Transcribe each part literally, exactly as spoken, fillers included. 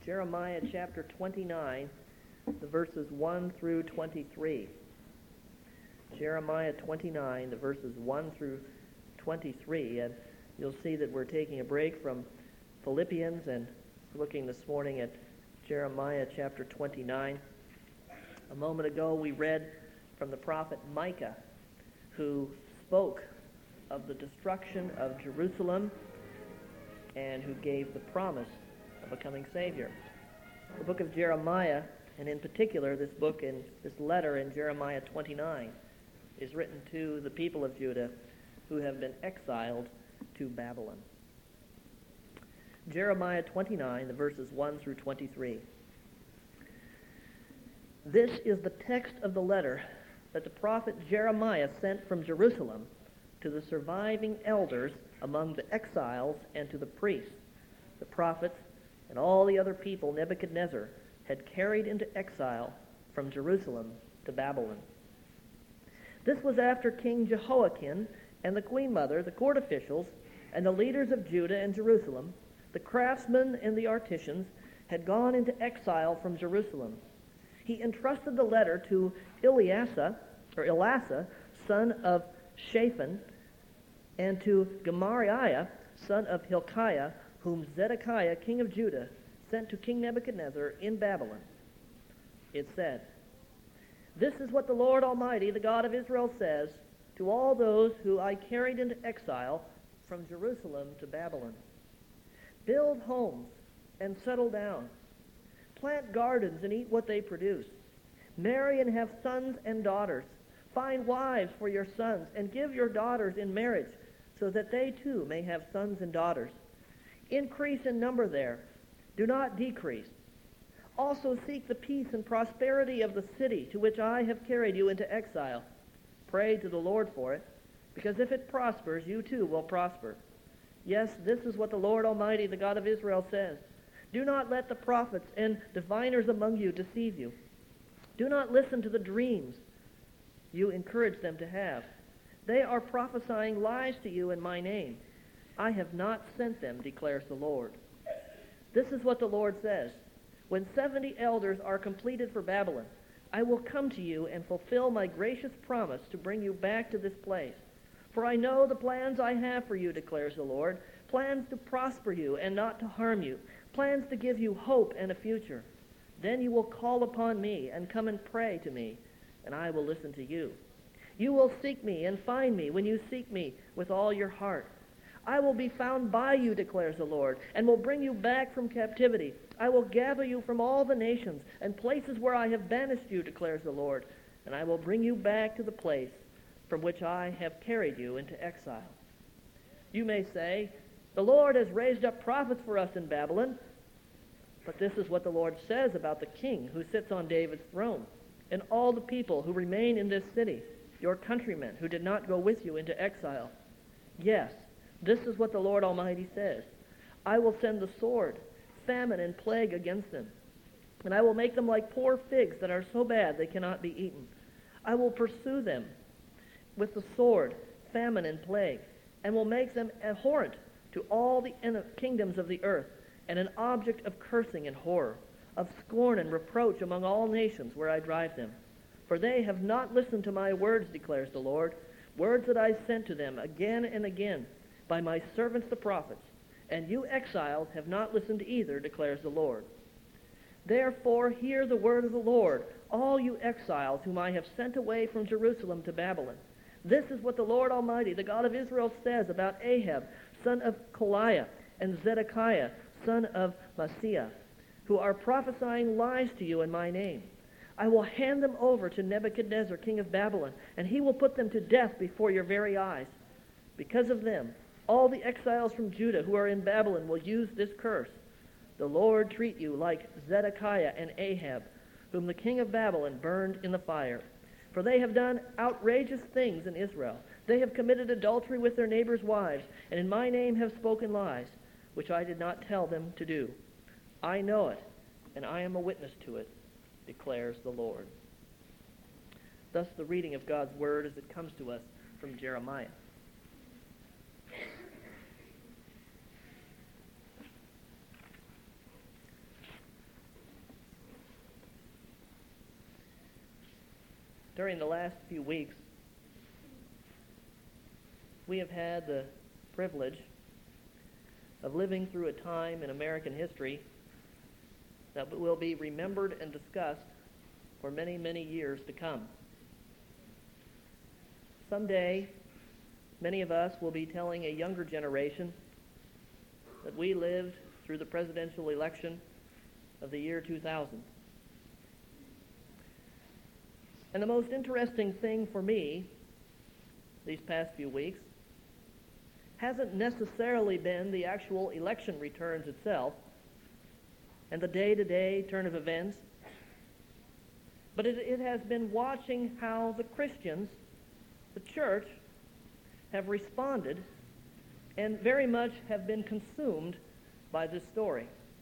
Jeremiah chapter twenty-nine, the verses one through twenty-three. Jeremiah twenty-nine, the verses one through twenty-three. And you'll see that we're taking a break from Philippians and looking this morning at Jeremiah chapter twenty-nine. A moment ago we read from the prophet Micah, who spoke of the destruction of Jerusalem and who gave the promise of a coming Savior. The book of Jeremiah, and in particular this book in this letter in Jeremiah twenty-nine, is written to the people of Judah who have been exiled to Babylon. Jeremiah twenty-nine, the verses one through twenty-three. This is the text of the letter that the prophet Jeremiah sent from Jerusalem to the surviving elders among the exiles and to the priests, the prophets, and all the other people Nebuchadnezzar had carried into exile from Jerusalem to Babylon. This was after King Jehoiakim and the queen mother, the court officials, and the leaders of Judah and Jerusalem, the craftsmen and the artisans, had gone into exile from Jerusalem. He entrusted the letter to Eliasa, or Elasa, son of Shaphan, and to Gemariah, son of Hilkiah, whom Zedekiah, king of Judah, sent to King Nebuchadnezzar in Babylon. It said, "This is what the Lord Almighty, the God of Israel, says to all those who I carried into exile from Jerusalem to Babylon. Build homes and settle down. Plant gardens and eat what they produce. Marry and have sons and daughters. Find wives for your sons and give your daughters in marriage so that they too may have sons and daughters. Increase in number there. Do not decrease. Also seek the peace and prosperity of the city to which I have carried you into exile. Pray to the Lord for it, because if it prospers, you too will prosper. Yes, this is what the Lord Almighty, the God of Israel, says. Do not let the prophets and diviners among you deceive you. Do not listen to the dreams you encourage them to have. They are prophesying lies to you in my name. I have not sent them, declares the Lord. This is what the Lord says. When seventy elders are completed for Babylon, I will come to you and fulfill my gracious promise to bring you back to this place. For I know the plans I have for you, declares the Lord, plans to prosper you and not to harm you, plans to give you hope and a future. Then you will call upon me and come and pray to me, and I will listen to you. You will seek me and find me when you seek me with all your heart. I will be found by you, declares the Lord, and will bring you back from captivity. I will gather you from all the nations and places where I have banished you, declares the Lord, and I will bring you back to the place from which I have carried you into exile. You may say, the Lord has raised up prophets for us in Babylon. But this is what the Lord says about the king who sits on David's throne, and all the people who remain in this city, your countrymen who did not go with you into exile. Yes, this is what the Lord Almighty says. I will send the sword, famine, and plague against them, and I will make them like poor figs that are so bad they cannot be eaten. I will pursue them with the sword, famine, and plague, and will make them abhorrent to all the kingdoms of the earth, and an object of cursing and horror, of scorn and reproach among all nations where I drive them. For they have not listened to my words, declares the Lord, words that I sent to them again and again by my servants the prophets, and you exiles have not listened either, declares the Lord. Therefore hear the word of the Lord, all you exiles whom I have sent away from Jerusalem to Babylon. This is what the Lord Almighty, the God of Israel, says about Ahab, son of Koliah, and Zedekiah, son of Maaseiah, who are prophesying lies to you in my name. I will hand them over to Nebuchadnezzar, king of Babylon, and he will put them to death before your very eyes. Because of them, all the exiles from Judah who are in Babylon will use this curse. The Lord treat you like Zedekiah and Ahab, whom the king of Babylon burned in the fire. For they have done outrageous things in Israel. They have committed adultery with their neighbors' wives, and in my name have spoken lies, which I did not tell them to do. I know it, and I am a witness to it, declares the Lord." Thus the reading of God's word as it comes to us from Jeremiah. During the last few weeks, we have had the privilege of living through a time in American history that will be remembered and discussed for many, many years to come. Someday, many of us will be telling a younger generation that we lived through the presidential election of the year two thousand. And the most interesting thing for me these past few weeks hasn't necessarily been the actual election returns itself and the day-to-day turn of events, but it, it has been watching how the Christians, the church, have responded and very much have been consumed by this story.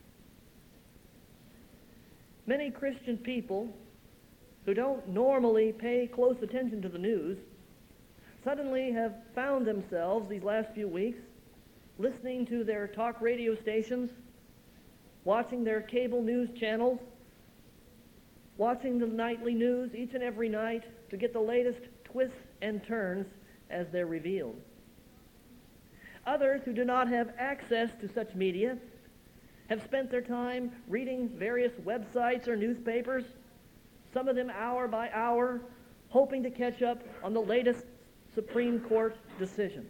Many Christian people who don't normally pay close attention to the news suddenly have found themselves these last few weeks listening to their talk radio stations, watching their cable news channels, watching the nightly news each and every night to get the latest twists and turns as they're revealed. Others who do not have access to such media have spent their time reading various websites or newspapers, some of them hour by hour, hoping to catch up on the latest Supreme Court decision.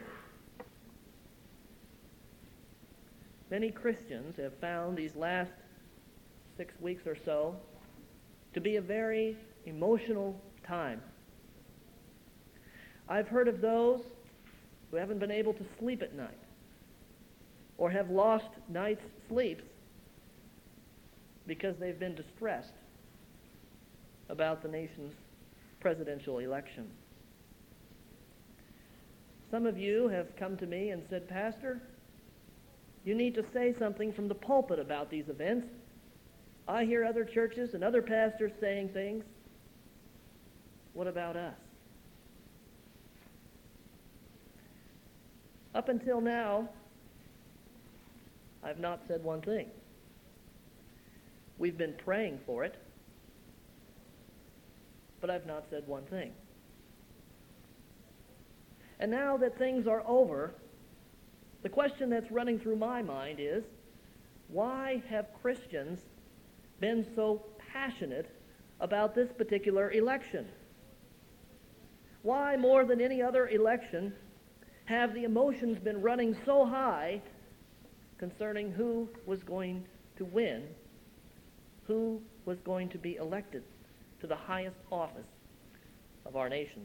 Many Christians have found these last six weeks or so to be a very emotional time. I've heard of those who haven't been able to sleep at night or have lost night's sleeps because they've been distressed about the nation's presidential election. Some of you have come to me and said, "Pastor, you need to say something from the pulpit about these events. I hear other churches and other pastors saying things. What about us?" Up until now, I've not said one thing. We've been praying for it, but I've not said one thing. And now that things are over, the question that's running through my mind is, why have Christians been so passionate about this particular election? Why, more than any other election, have the emotions been running so high concerning who was going to win, who was going to be elected to the highest office of our nation?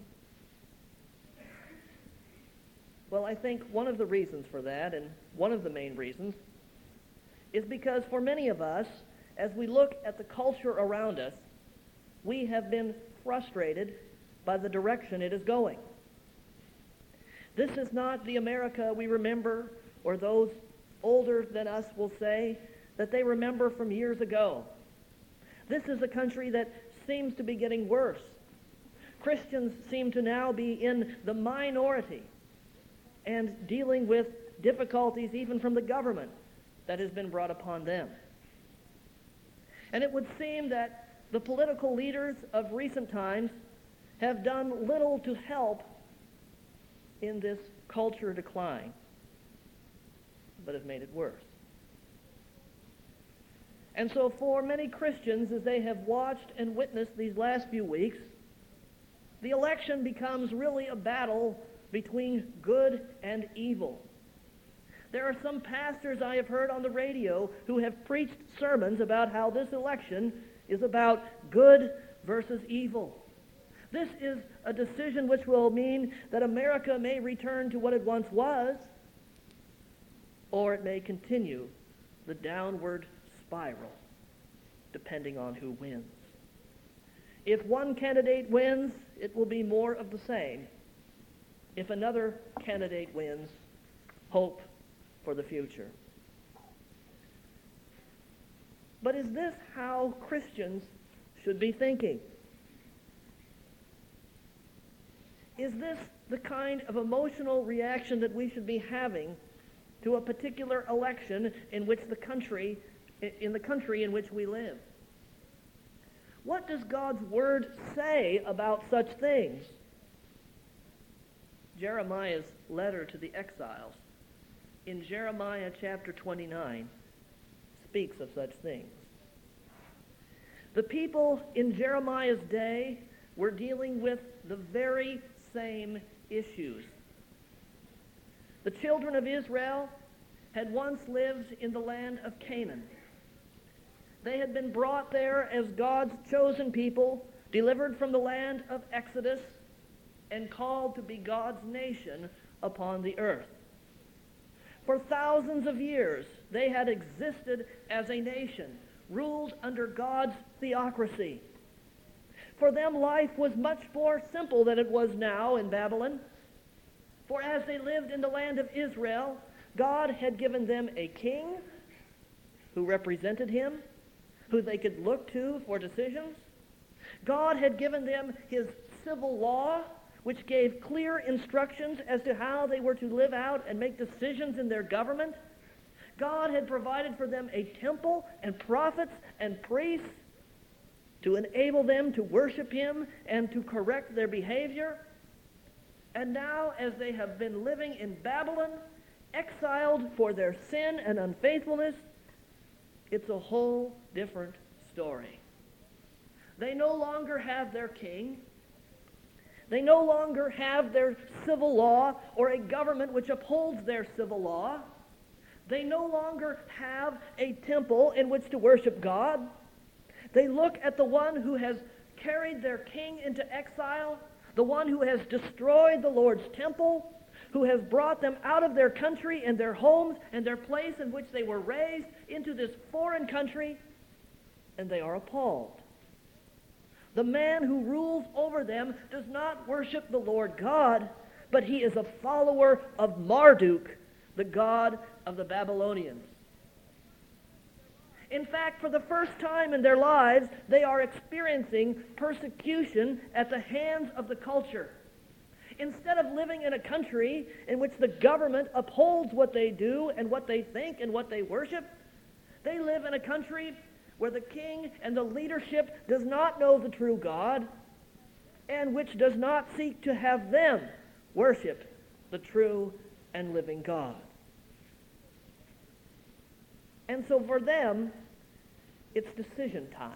Well, I think one of the reasons for that, and one of the main reasons, is because for many of us, as we look at the culture around us, we have been frustrated by the direction it is going. This is not the America we remember, or those older than us will say that they remember from years ago. This is a country that seems to be getting worse. Christians seem to now be in the minority and dealing with difficulties even from the government that has been brought upon them. And it would seem that the political leaders of recent times have done little to help in this culture decline, but have made it worse. And so for many Christians, as they have watched and witnessed these last few weeks, the election becomes really a battle between good and evil. There are some pastors I have heard on the radio who have preached sermons about how this election is about good versus evil. This is a decision which will mean that America may return to what it once was, or it may continue the downward spiral, depending on who wins. If one candidate wins, it will be more of the same. If another candidate wins, hope for the future. But is this how Christians should be thinking? Is this the kind of emotional reaction that we should be having to a particular election in which the country, in the country in which we live? What does God's word say about such things? Jeremiah's letter to the exiles in Jeremiah chapter twenty-nine speaks of such things. The people in Jeremiah's day were dealing with the very same issues. The children of Israel had once lived in the land of Canaan. They had been brought there as God's chosen people, delivered from the land of Exodus, and called to be God's nation upon the earth. For thousands of years, they had existed as a nation, ruled under God's theocracy. For them, life was much more simple than it was now in Babylon. For as they lived in the land of Israel, God had given them a king who represented him, who they could look to for decisions. God had given them his civil law, which gave clear instructions as to how they were to live out and make decisions in their government. God had provided for them a temple and prophets and priests to enable them to worship him and to correct their behavior. And now, as they have been living in Babylon, exiled for their sin and unfaithfulness, it's a whole different story. They no longer have their king. They no longer have their civil law or a government which upholds their civil law. They no longer have a temple in which to worship God. They look at the one who has carried their king into exile, the one who has destroyed the Lord's temple, who has brought them out of their country and their homes and their place in which they were raised into this foreign country, and they are appalled. The man who rules over them does not worship the Lord God, but he is a follower of Marduk, the god of the Babylonians. In fact, for the first time in their lives, they are experiencing persecution at the hands of the culture. Instead of living in a country in which the government upholds what they do and what they think and what they worship, they live in a country where the king and the leadership does not know the true God and which does not seek to have them worship the true and living God. And so for them, it's decision time.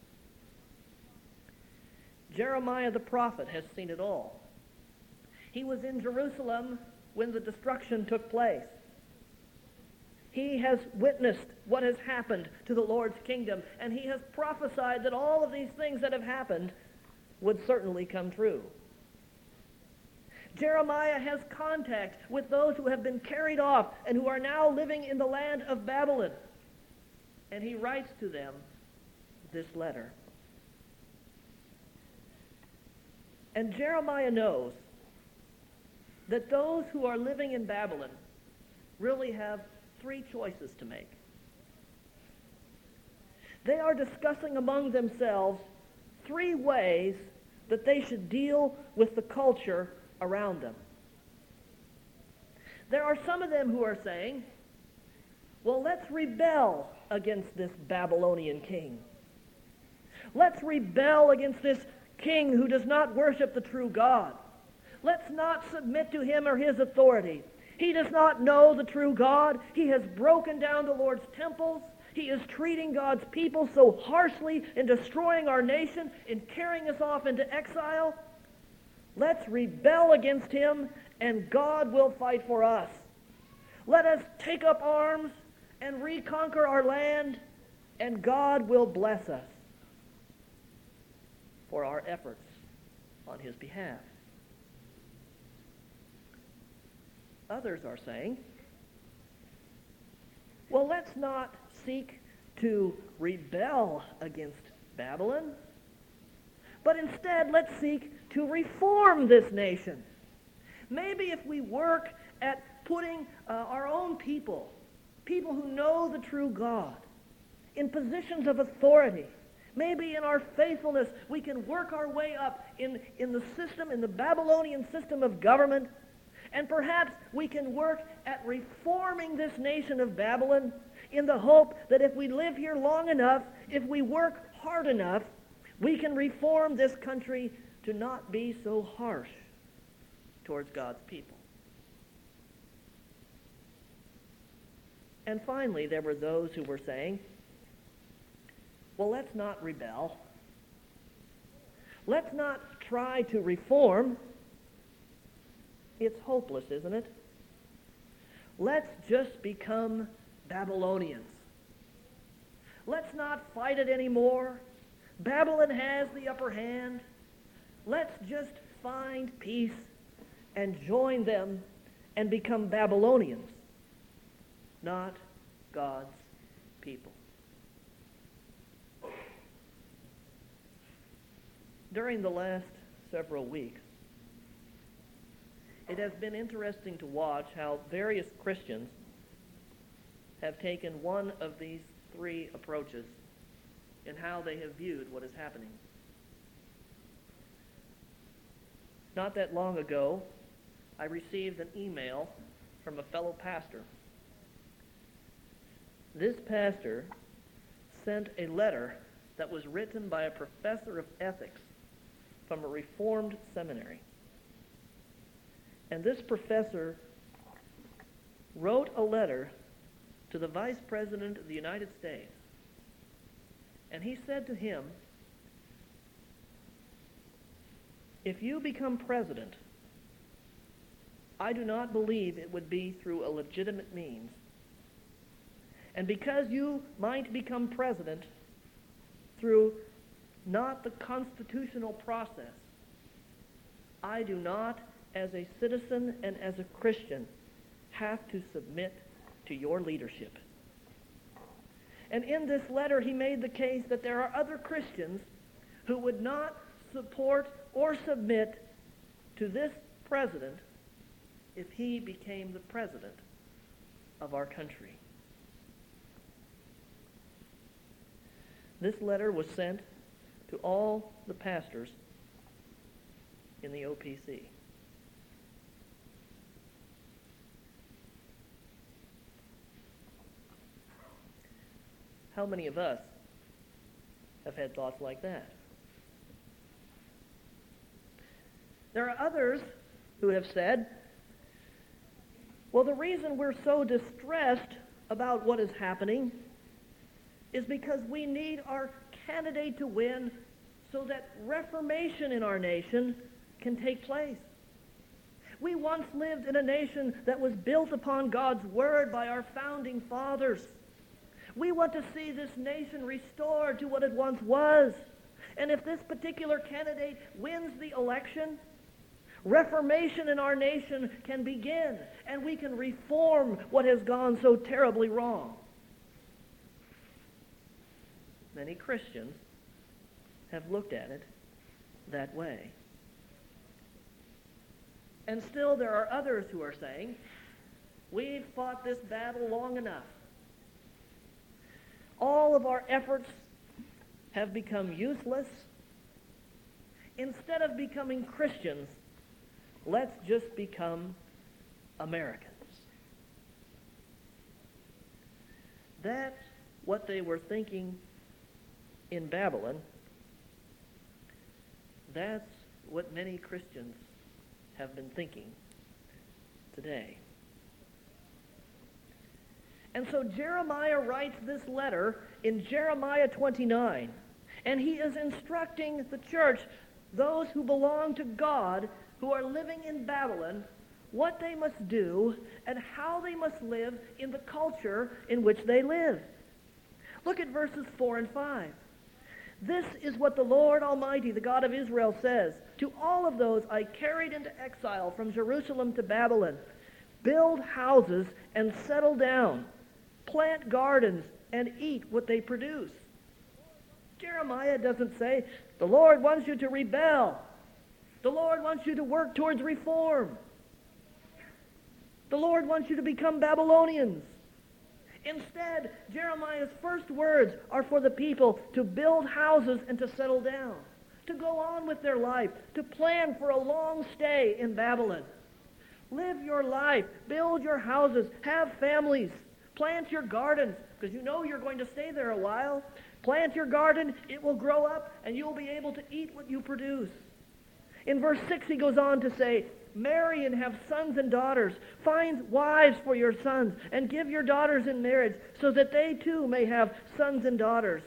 Jeremiah the prophet has seen it all. He was in Jerusalem when the destruction took place. He has witnessed what has happened to the Lord's kingdom, and he has prophesied that all of these things that have happened would certainly come true. Jeremiah has contact with those who have been carried off and who are now living in the land of Babylon. And he writes to them this letter. And Jeremiah knows that those who are living in Babylon really have three choices to make. They are discussing among themselves three ways that they should deal with the culture around them. There are some of them who are saying, well, let's rebel against this Babylonian king. Let's rebel against this king who does not worship the true God. Let's not submit to him or his authority. He does not know the true God. He has broken down the Lord's temples. He is treating God's people so harshly in destroying our nation, in carrying us off into exile. Let's rebel against him, and God will fight for us. Let us take up arms and reconquer our land, and God will bless us for our efforts on his behalf. Others are saying, well, let's not seek to rebel against Babylon, but instead let's seek to reform this nation. Maybe if we work at putting uh, our own people, people who know the true God, in positions of authority, maybe in our faithfulness we can work our way up in, in the system, in the Babylonian system of government, and perhaps we can work at reforming this nation of Babylon in the hope that if we live here long enough, if we work hard enough, We can reform this country to not be so harsh towards God's people. And finally, there were those who were saying, well, let's not rebel. Let's not try to reform. It's hopeless, isn't it? Let's just become Babylonians. Let's not fight it anymore. Babylon has the upper hand. Let's just find peace and join them and become Babylonians, not God's people. During the last several weeks, it has been interesting to watch how various Christians have taken one of these three approaches in how they have viewed what is happening. Not that long ago, I received an email from a fellow pastor. This pastor sent a letter that was written by a professor of ethics from a Reformed seminary. And this professor wrote a letter to the Vice President of the United States. And he said to him, if you become president, I do not believe it would be through a legitimate means. And because you might become president through not the constitutional process, I do not, as a citizen and as a Christian, have to submit to your leadership. And in this letter, he made the case that there are other Christians who would not support or submit to this president if he became the president of our country. This letter was sent to all the pastors in the O P C. How many of us have had thoughts like that? There are others who have said, well, the reason we're so distressed about what is happening is because we need our candidate to win so that reformation in our nation can take place. We once lived in a nation that was built upon God's word by our founding fathers. We want to see this nation restored to what it once was. And if this particular candidate wins the election, reformation in our nation can begin, and we can reform what has gone so terribly wrong. Many Christians have looked at it that way. And still there are others who are saying, we've fought this battle long enough. All of our efforts have become useless. Instead of becoming Christians, let's just become Americans. That's what they were thinking in Babylon. That's what many Christians have been thinking today. And so Jeremiah writes this letter in Jeremiah twenty-nine, and he is instructing the church, those who belong to God, who are living in Babylon, what they must do and how they must live in the culture in which they live. Look at verses four and five. This is what the Lord Almighty, the God of Israel, says to all of those I carried into exile from Jerusalem to Babylon. Build houses and settle down. Plant gardens and eat what they produce. Jeremiah doesn't say, the Lord wants you to rebel. The Lord wants you to work towards reform. The Lord wants you to become Babylonians. Instead, Jeremiah's first words are for the people to build houses and to settle down, to go on with their life, to plan for a long stay in Babylon. Live your life, build your houses, have families, plant your gardens, because you know you're going to stay there a while. Plant your garden, it will grow up, and you'll be able to eat what you produce. In verse six, he goes on to say, marry and have sons and daughters. Find wives for your sons, and give your daughters in marriage, so that they too may have sons and daughters.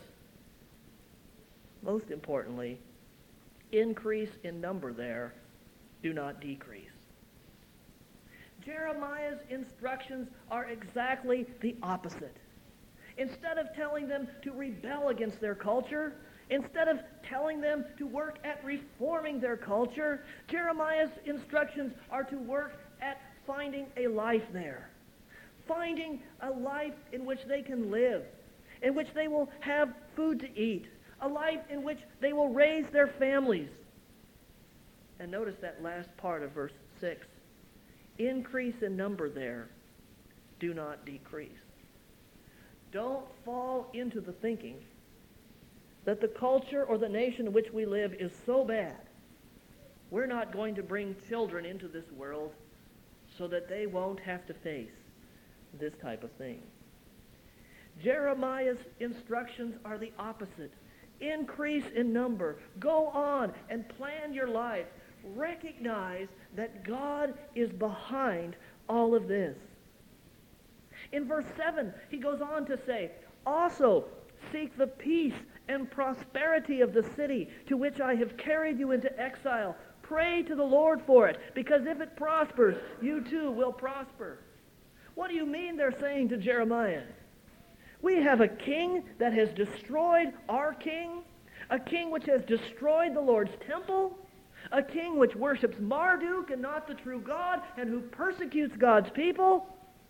Most importantly, increase in number there, do not decrease. Jeremiah's instructions are exactly the opposite. Instead of telling them to rebel against their culture, instead of telling them to work at reforming their culture, Jeremiah's instructions are to work at finding a life there. Finding a life in which they can live, in which they will have food to eat, a life in which they will raise their families. And notice that last part of verse six. Increase in number there, do not decrease. Don't fall into the thinking that the culture or the nation in which we live is so bad, we're not going to bring children into this world so that they won't have to face this type of thing. Jeremiah's instructions are the opposite. Increase in number. Go on and plan your life. Recognize that God is behind all of this. In verse seven, he goes on to say, also seek the peace and prosperity of the city to which I have carried you into exile. Pray to the Lord for it, because if it prospers, you too will prosper. What do you mean they're saying to Jeremiah? We have a king that has destroyed our king, a king which has destroyed the Lord's temple, a king which worships Marduk and not the true God, and who persecutes God's people.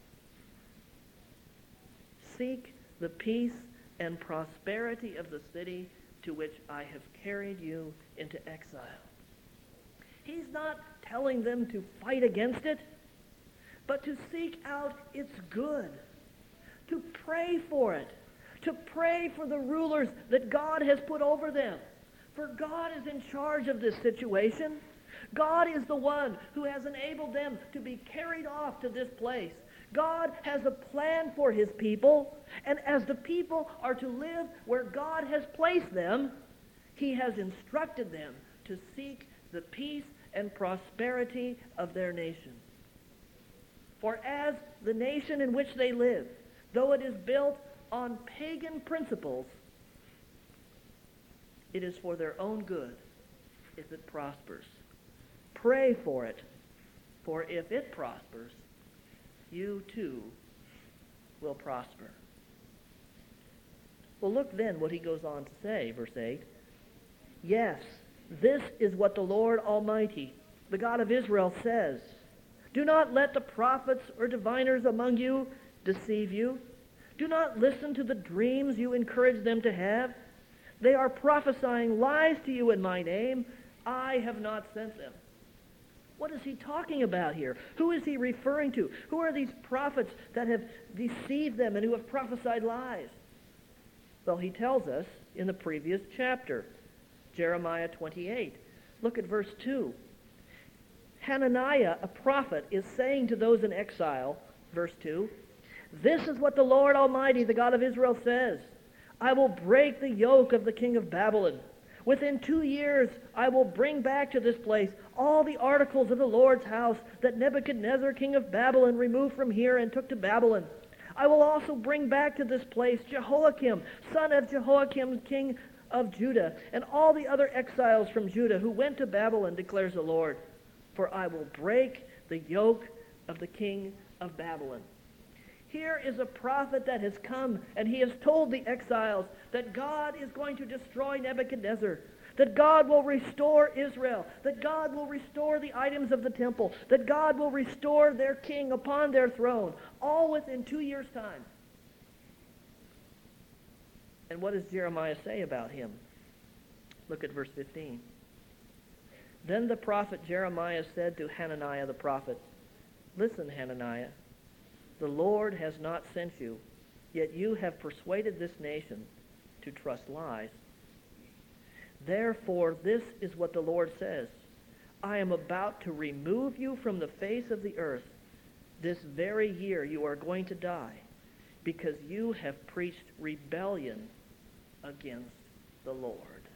Seek the peace and prosperity of the city to which I have carried you into exile. He's not telling them to fight against it, but to seek out its good, to pray for it, to pray for the rulers that God has put over them. For God is in charge of this situation. God is the one who has enabled them to be carried off to this place. God has a plan for his people, and as the people are to live where God has placed them, he has instructed them to seek the peace and prosperity of their nation. For as the nation in which they live, though it is built on pagan principles, it is for their own good if it prospers. Pray for it, for if it prospers, you too will prosper. Well, look then what he goes on to say, verse eight. Yes, this is what the Lord Almighty, the God of Israel, says. Do not let the prophets or diviners among you deceive you. Do not listen to the dreams you encourage them to have. They are prophesying lies to you in my name. I have not sent them. What is he talking about here? Who is he referring to? Who are these prophets that have deceived them and who have prophesied lies? Well, he tells us in the previous chapter, Jeremiah twenty-eight. Look at verse two. Hananiah, a prophet, is saying to those in exile, verse two, this is what the Lord Almighty, the God of Israel, says. I will break the yoke of the king of Babylon. Within two years, I will bring back to this place all the articles of the Lord's house that Nebuchadnezzar, king of Babylon, removed from here and took to Babylon. I will also bring back to this place Jehoiakim, son of Jehoiakim, king of Judah, and all the other exiles from Judah who went to Babylon, declares the Lord. For I will break the yoke of the king of Babylon. Here is a prophet that has come, and he has told the exiles that God is going to destroy Nebuchadnezzar, that God will restore Israel, that God will restore the items of the temple, that God will restore their king upon their throne, all within two years' time. And what does Jeremiah say about him? Look at verse fifteen. Then the prophet Jeremiah said to Hananiah the prophet, listen, Hananiah, the Lord has not sent you, yet you have persuaded this nation to trust lies. Therefore, this is what the Lord says. I am about to remove you from the face of the earth. This very year you are going to die. because you have preached rebellion against the Lord.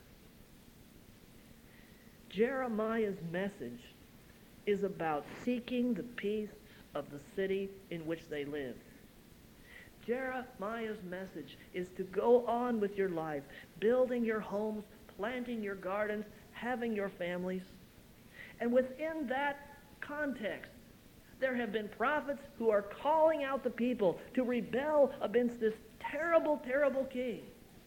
Jeremiah's message is about seeking the peace of the city in which they live. Jeremiah's message is to go on with your life, building your homes, planting your gardens, having your families. And within that context, there have been prophets who are calling out the people to rebel against this terrible, terrible king.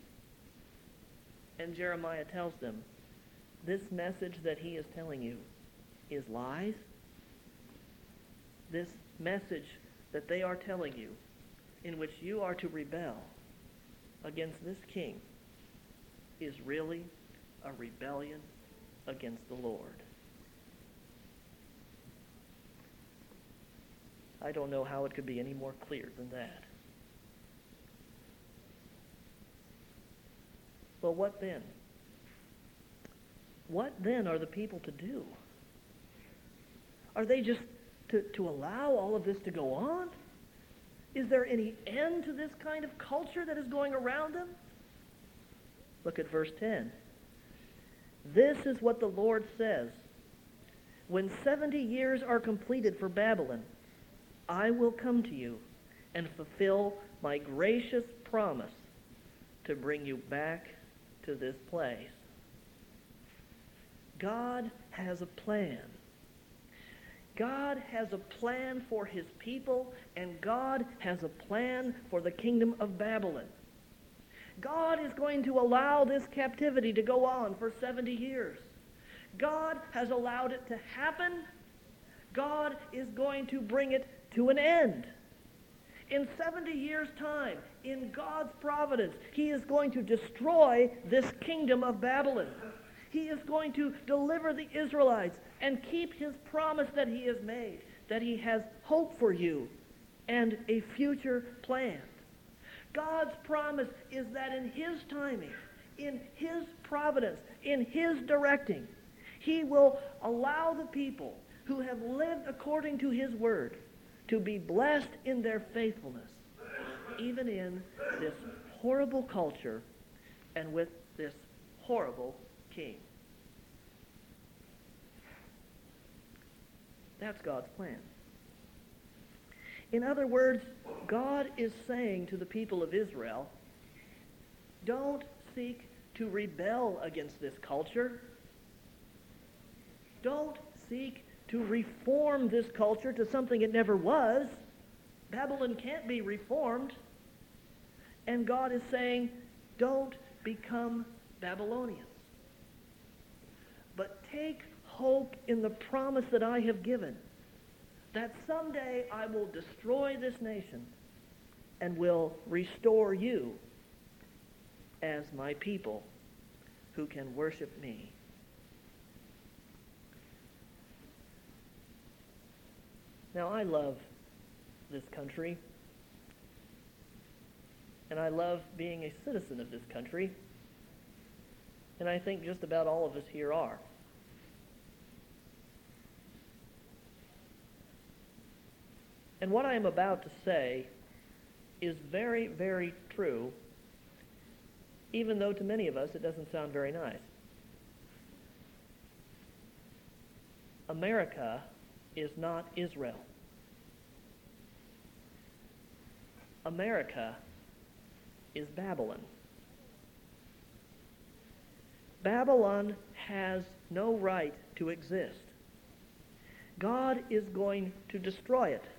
And Jeremiah tells them, this message that he is telling you is lies. This message that they are telling you, in which you are to rebel against this king, is really a rebellion against the Lord. I don't know how it could be any more clear than that. Well, what then? What then are the people to do? Are they just to, to allow all of this to go on? Is there any end to this kind of culture that is going around them? Look at verse ten. This is what the Lord says. When seventy years are completed for Babylon, I will come to you and fulfill my gracious promise to bring you back to this place. God has a plan. God has a plan for his people, and God has a plan for the kingdom of Babylon. God is going to allow this captivity to go on for seventy years. God has allowed it to happen. God is going to bring it to an end. In seventy years' time, in God's providence, he is going to destroy this kingdom of Babylon. He is going to deliver the Israelites and keep his promise that he has made, that he has hope for you and a future plan. God's promise is that in his timing, in his providence, in his directing, he will allow the people who have lived according to his word to be blessed in their faithfulness, even in this horrible culture and with this horrible king. That's God's plan. In other words, God is saying to the people of Israel, don't seek to rebel against this culture. Don't seek to reform this culture to something it never was. Babylon can't be reformed. And God is saying, don't become Babylonians. But take hope in the promise that I have given, that someday I will destroy this nation and will restore you as my people who can worship me. Now, I love this country, and I love being a citizen of this country, and I think just about all of us here are. And what I am about to say is very, very true, even though to many of us it doesn't sound very nice. America is not Israel. America is Babylon. Babylon has no right to exist. God is going to destroy it.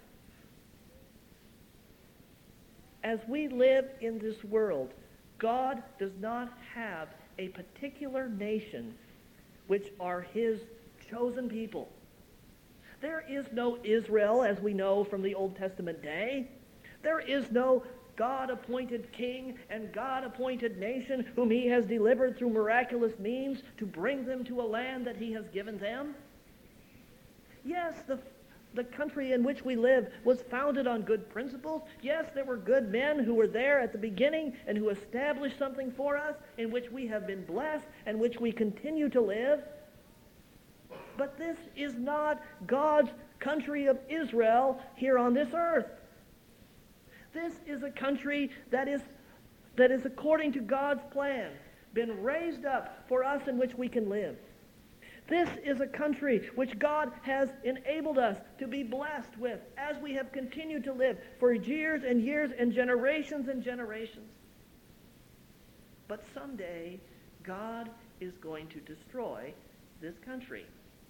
As we live in this world, God does not have a particular nation which are his chosen people. There is no Israel as we know from the Old Testament day. There is no God-appointed king and God-appointed nation whom he has delivered through miraculous means to bring them to a land that he has given them. Yes, the The country in which we live was founded on good principles. Yes, there were good men who were there at the beginning and who established something for us in which we have been blessed and which we continue to live. But this is not God's country of Israel here on this earth. This is a country that is, that is according to God's plan, been raised up for us in which we can live. This is a country which God has enabled us to be blessed with as we have continued to live for years and years and generations and generations. But someday, God is going to destroy this country.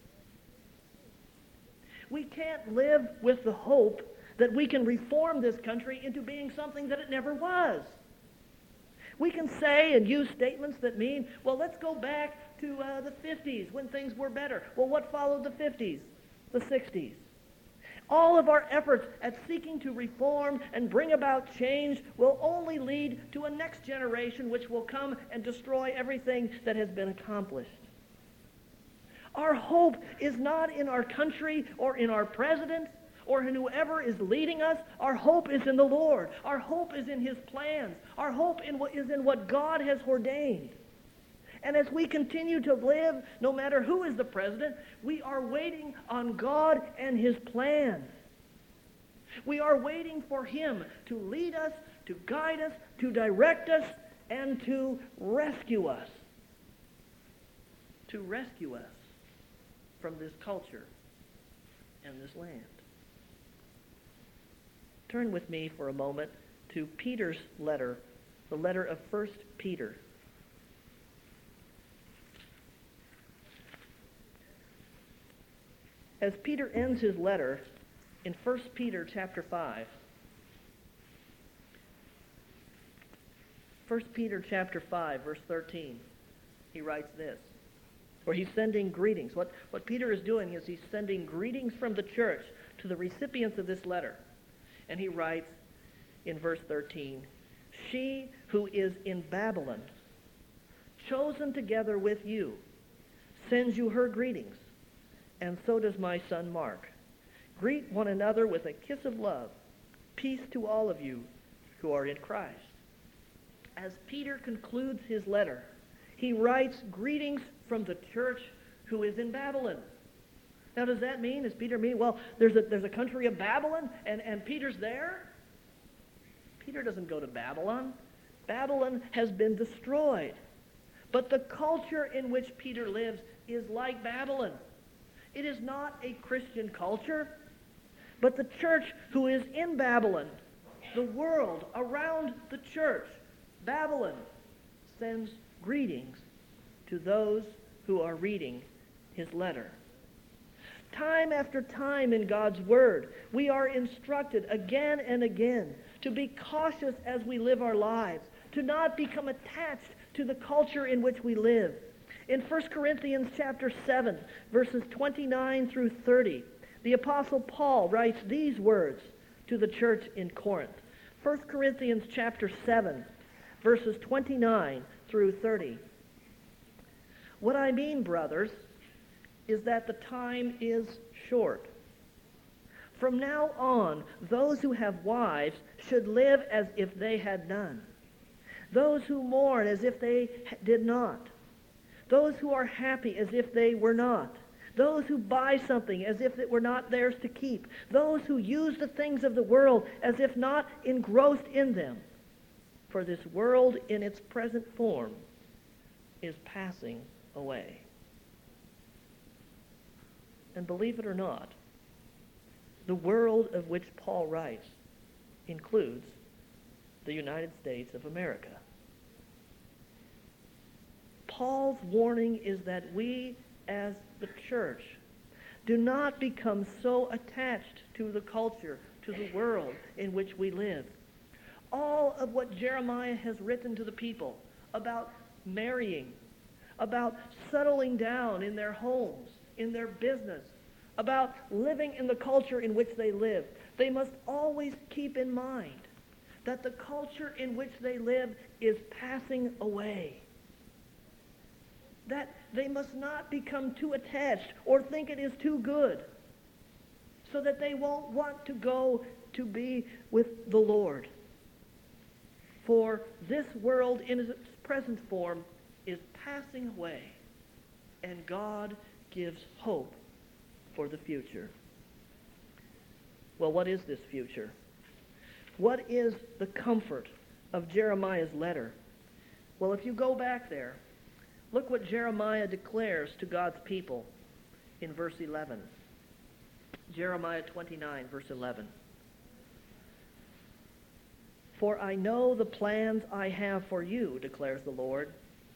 We can't live with the hope that we can reform this country into being something that it never was. We can say and use statements that mean, well, let's go back to uh, the fifties when things were better. Well, what followed the fifties? The sixties. All of our efforts at seeking to reform and bring about change will only lead to a next generation which will come and destroy everything that has been accomplished. Our hope is not in our country or in our president or in whoever is leading us. Our hope is in the Lord. Our hope is in his plans. Our hope in what is in what God has ordained. And as we continue to live, no matter who is the president, we are waiting on God and his plans. We are waiting for him to lead us, to guide us, to direct us, and to rescue us. To rescue us from this culture and this land. Turn with me for a moment to Peter's letter, the letter of First Peter. As Peter ends his letter in First Peter chapter five, First Peter chapter five, verse thirteen, he writes this, where he's sending greetings. What, what Peter is doing is he's sending greetings from the church to the recipients of this letter. And he writes in verse thirteen, she who is in Babylon, chosen together with you, sends you her greetings. And so does my son Mark. Greet one another with a kiss of love. Peace to all of you who are in Christ. As Peter concludes his letter, he writes greetings from the church who is in Babylon. Now, does that mean, does Peter mean, well, there's a, there's a country of Babylon and, and Peter's there? Peter doesn't go to Babylon. Babylon has been destroyed. But the culture in which Peter lives is like Babylon. It is not a Christian culture, but the church who is in Babylon, the world around the church, Babylon, sends greetings to those who are reading his letter. Time after time in God's Word, we are instructed again and again to be cautious as we live our lives, to not become attached to the culture in which we live. In First Corinthians chapter seven, verses twenty-nine through thirty, the Apostle Paul writes these words to the church in Corinth. First Corinthians chapter seven, verses twenty-nine through thirty. What I mean, brothers, is that the time is short. From now on, those who have wives should live as if they had none. Those who mourn as if they did not. Those who are happy as if they were not. Those who buy something as if it were not theirs to keep. Those who use the things of the world as if not engrossed in them. For this world in its present form is passing away. And believe it or not, the world of which Paul writes includes the United States of America. Paul's warning is that we as the church do not become so attached to the culture, to the world in which we live. All of what Jeremiah has written to the people about marrying, about settling down in their homes, in their business, about living in the culture in which they live, they must always keep in mind that the culture in which they live is passing away. That they must not become too attached or think it is too good, so that they won't want to go to be with the Lord. For this world in its present form is passing away, and God gives hope for the future. Well, what is this future? What is the comfort of Jeremiah's letter? Well, if you go back there, look what Jeremiah declares to God's people in verse eleven. Jeremiah twenty-nine, verse eleven. For I know the plans I have for you, declares the Lord.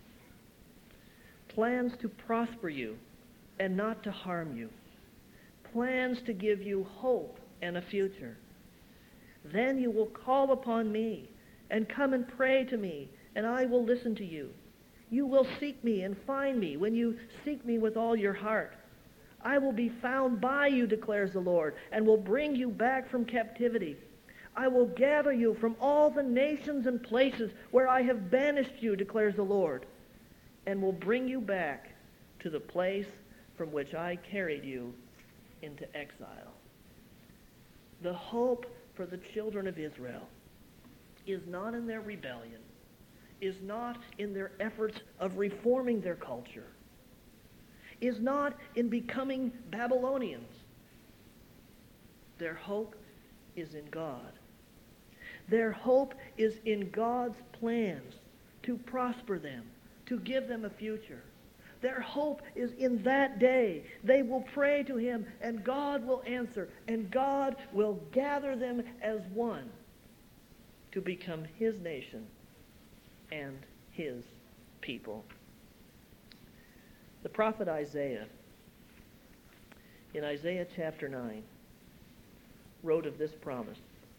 Plans to prosper you and not to harm you. Plans to give you hope and a future. Then you will call upon me and come and pray to me, and I will listen to you. You will seek me and find me when you seek me with all your heart. I will be found by you, declares the Lord, and will bring you back from captivity. I will gather you from all the nations and places where I have banished you, declares the Lord, and will bring you back to the place from which I carried you into exile. The hope for the children of Israel is not in their rebellion, is not in their efforts of reforming their culture, is not in becoming Babylonians. Their hope is in God. Their hope is in God's plans to prosper them, to give them a future. Their hope is in that day. They will pray to him, and God will answer, and God will gather them as one to become his nation and his people. The prophet Isaiah, in Isaiah chapter nine, wrote of this promise.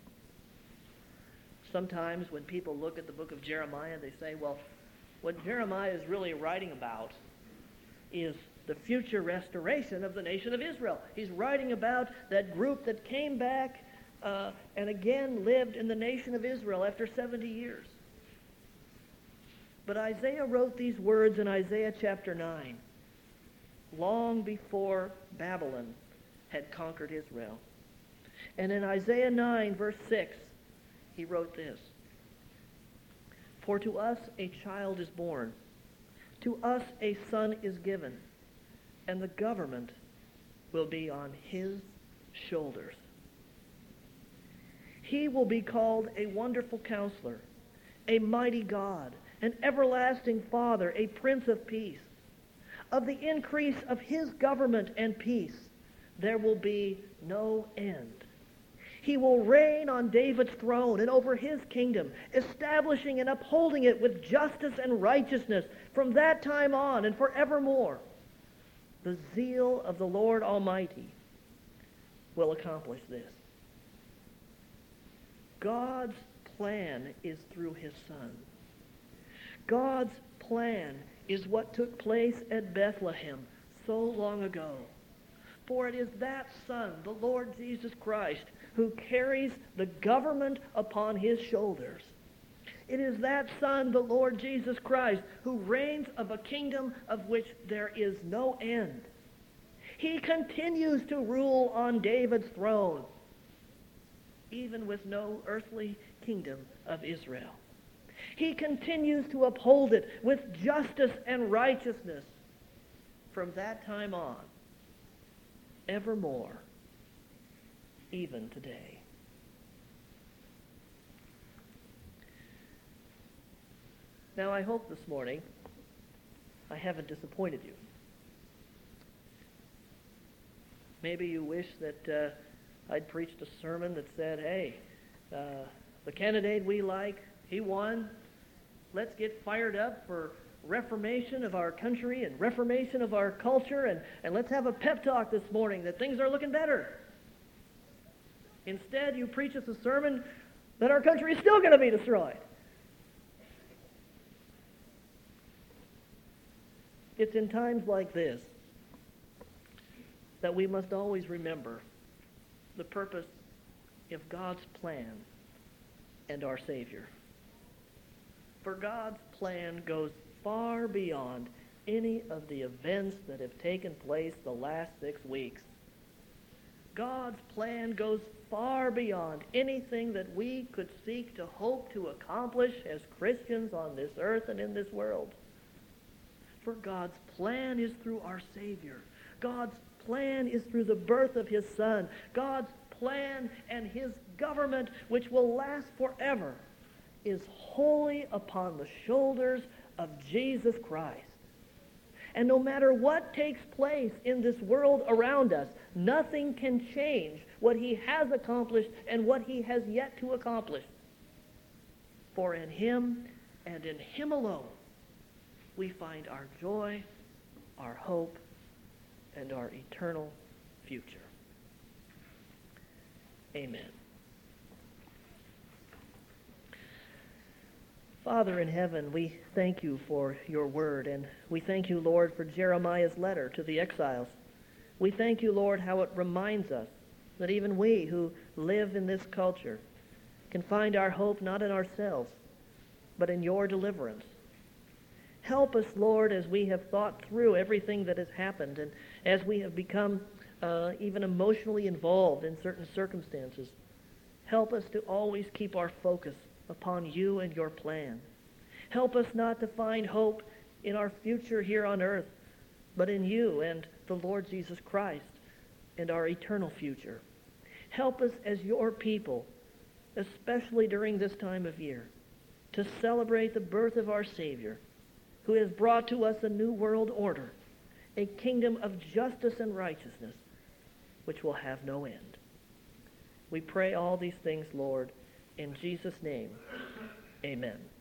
Sometimes when people look at the book of Jeremiah, they say, well, what Jeremiah is really writing about is the future restoration of the nation of Israel. He's writing about that group that came back uh, and again lived in the nation of Israel after seventy years. But Isaiah wrote these words in Isaiah chapter nine, long before Babylon had conquered Israel. And in Isaiah nine, verse six, he wrote this: For to us a child is born, to us a son is given, and the government will be on his shoulders. He will be called a wonderful counselor, a mighty God, an everlasting Father, a Prince of Peace. Of the increase of his government and peace, there will be no end. He will reign on David's throne and over his kingdom, establishing and upholding it with justice and righteousness from that time on and forevermore. The zeal of the Lord Almighty will accomplish this. God's plan is through his Son. God's plan is what took place at Bethlehem so long ago. For it is that Son, the Lord Jesus Christ, who carries the government upon his shoulders. It is that Son, the Lord Jesus Christ, who reigns of a kingdom of which there is no end. He continues to rule on David's throne, even with no earthly kingdom of Israel. He continues to uphold it with justice and righteousness from that time on, evermore, even today. Now, I hope this morning I haven't disappointed you. Maybe you wish that uh, I'd preached a sermon that said, hey, uh, the candidate we like, he won. Let's get fired up for reformation of our country and reformation of our culture, and, and let's have a pep talk this morning that things are looking better. Instead, you preach us a sermon that our country is still going to be destroyed. It's in times like this that we must always remember the purpose of God's plan and our Savior. For God's plan goes far beyond any of the events that have taken place the last six weeks. God's plan goes far beyond anything that we could seek to hope to accomplish as Christians on this earth and in this world. For God's plan is through our Savior. God's plan is through the birth of his Son. God's plan and his government which will last forever is wholly upon the shoulders of Jesus Christ. And no matter what takes place in this world around us, nothing can change what he has accomplished and what he has yet to accomplish. For in him and in him alone, we find our joy, our hope, and our eternal future. Amen. Father in heaven, we thank you for your word, and we thank you, Lord, for Jeremiah's letter to the exiles. We thank you, Lord, how it reminds us that even we who live in this culture can find our hope not in ourselves, but in your deliverance. Help us, Lord, as we have thought through everything that has happened, and as we have become uh, even emotionally involved in certain circumstances. Help us to always keep our focus upon you and your plan. Help us not to find hope in our future here on earth, but in you and the Lord Jesus Christ and our eternal future. Help us as your people, especially during this time of year, to celebrate the birth of our Savior, who has brought to us a new world order, a kingdom of justice and righteousness, which will have no end. We pray all these things, Lord, in Jesus' name, amen.